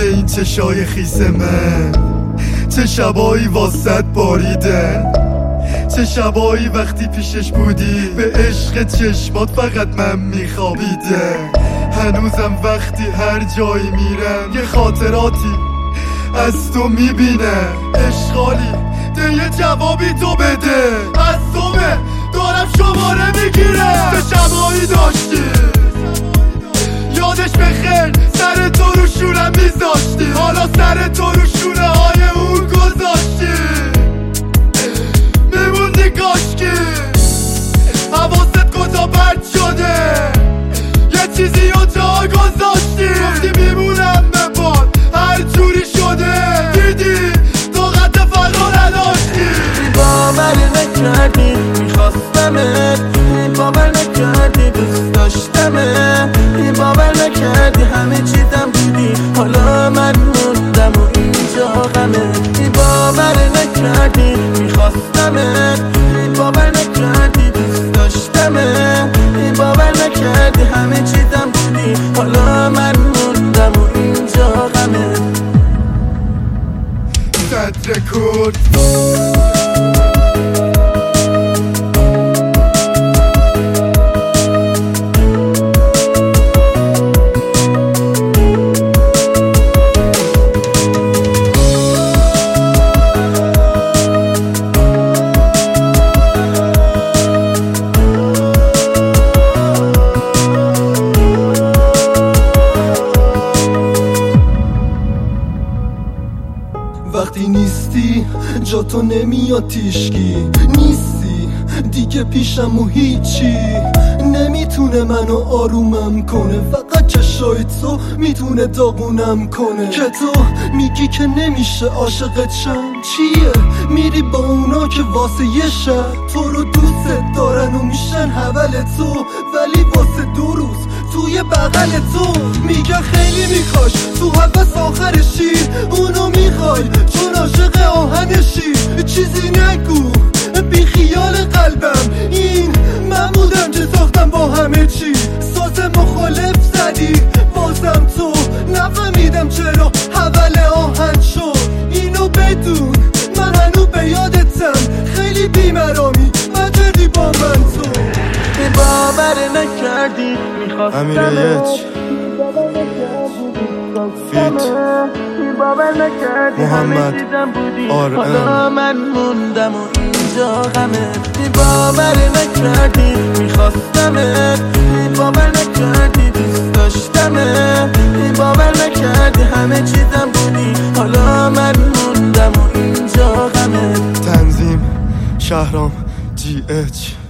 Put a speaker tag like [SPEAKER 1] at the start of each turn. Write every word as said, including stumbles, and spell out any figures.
[SPEAKER 1] به این چشای خیس من، چه شبایی واسط باریدن، چه شبایی وقتی پیشش بودی به عشق چشمات فقط من میخوابیدم. هنوزم وقتی هر جایی میرم یه خاطراتی از تو میبینم. اشغالی ده یه جوابی تو بده، از صبح دارم شماره میگیرم. چه شبایی داشتی یادش بخیر سر تو رو شونم میذاشتی، حالا سر تو رو شونه های اون گذاشتی. میموندی کاشکی حواست کجا پرت شده، یه چیزی رو جا گذاشتی. گفتی میمونم به باد هر جوری شده، دیدی طاقت فرار نداشتی.
[SPEAKER 2] باور نکردی میخواستمت، باور نکردی دوست داشتمت، باور نکردی همه چیزم بودی حالا من موندم و اینجا غمت. باور نکردی میخواستمت، باور نکردی دوست داشتمت، باور نکردی همه چیزم بودی حالا من موندم و اینجا غمت.
[SPEAKER 1] صد رکورد
[SPEAKER 3] وقتی نیستی جا تو نمیاد تیشکی، نیستی دیگه پیشم و هیچی نمیتونه منو آرومم کنه، فقط چشای تو میتونه داغونم کنه. که تو میگی که نمیشه عاشقت شم، چیه میری با اونا که واسه یه شب تو رو دوست دارن و میشن حول تو، ولی واسه دو روز توی بغل تو میگن خیلی میخواش تو حوث آخرشی، اونو میخوای چون عاشق آهنشی. چیزی نگو بی خیال قلبم، این من بودم که ساختم با همه چی. ساز مخالف زدی بازم تو، نفهمیدم چرا حول آهن شد. اینو بدون من هنو به یادتم، خیلی بیمرامی مجردی با من تو.
[SPEAKER 2] باور نکردی میخواستمت،
[SPEAKER 1] فیت
[SPEAKER 2] باور نکردی همه چیزم بودی حالا من موندم و اینجا غمت. باور نکردی میخواستمت، باور نکردی دوست داشتمت، باور نکردی همه چیزم بودی حالا من موندم و اینجا غمت.
[SPEAKER 1] تنظیم شهرام جی اچ